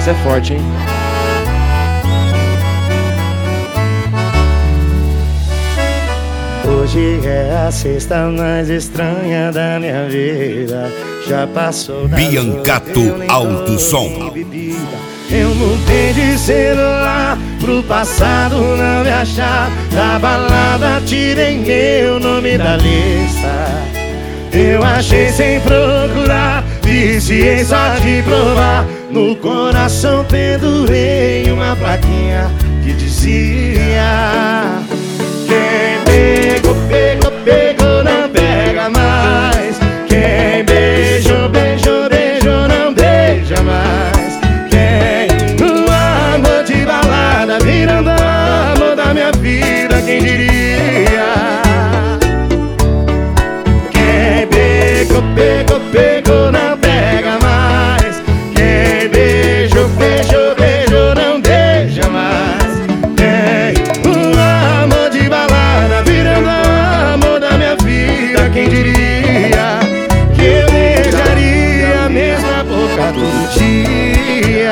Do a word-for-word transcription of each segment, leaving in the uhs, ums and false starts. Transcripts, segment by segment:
Essa é forte, hein? Hoje é a sexta mais estranha da minha vida. Já passou da Biancato Alto Som. Eu mudei de celular pro passado não me achar. Da balada tirei meu nome da lista. Eu achei sem procurar, viciei só de provar. No coração pendurei uma plaquinha que dizia: quem pegou, pegou, pegou, não pega mais. Quem beijou, beijou, beijou, não beija mais. Quem no amor de balada virando amor da minha vida, quem diria? Quem pegou, pegou, pegou, não pega mais. Quem beijou, beijou, beijou, não beija mais. Quem no amor de balada virando amor da minha vida, quem diria que eu beijaria a mesma boca todo dia?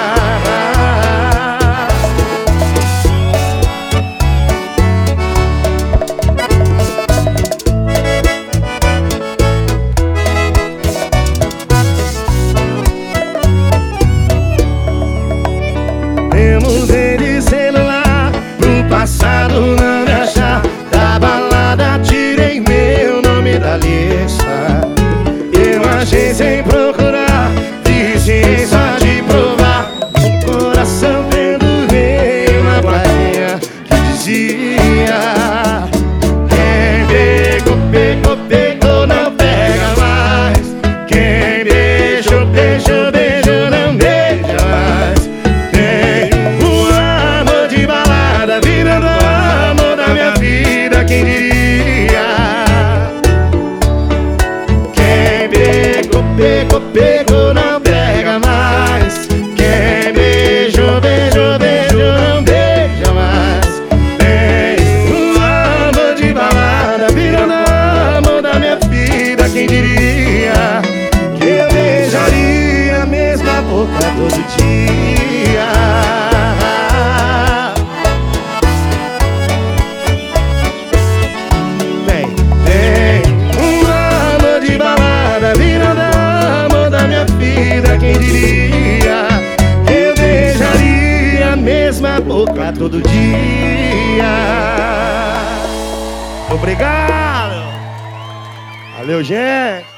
Eu mudei de celular pro passado não me achar. Da balada tirei meu nome da lista. Eu achei sem procurar, viciei só de provar. O coração pendurei uma plaquinha que dizia: quem pegou, pegou, pegou, não pega mais. Quem beijou, beijou, beijou, não beija mais. Virando amor da minha vida, quem diria? Quem pegou, pegou, pegou, não pega mais. Quem beijou, beijou, beijou, não beija mais. Tem um amor de balada, virando amor da minha vida, quem diria que eu beijaria a mesma boca todo dia? Quem diria que eu beijaria a mesma boca todo dia? Obrigado! Valeu, gente!